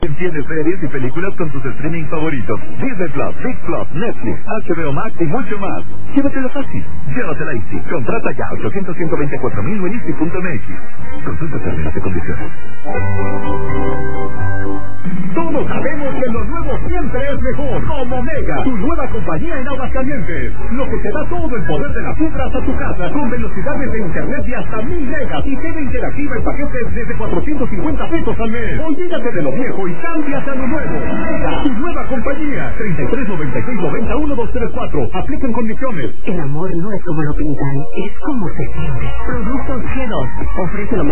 Tienes series y películas con tus streaming favoritos. Disney Plus, Big Plus, Netflix, HBO Max y mucho más. Llévatelo fácil. Llévatela Easy. Contrata ya 800-124,000 en Easy.mx. Consulta términos y condiciones. Todos sabemos que lo nuevo siempre es mejor. Como Mega, tu nueva compañía en Aguascalientes. Lo que te da todo el poder de la fibra hasta tu casa, con velocidades de internet de hasta 1000 megas y TV interactiva en paquetes desde 450 pesos al mes. Olvídate de lo viejo y cambias a lo nuevo. Mega, tu nueva compañía. 3396901234. Aplican condiciones. El amor no es como lo pintan, es como se siente. Productos G2. Ofrece lo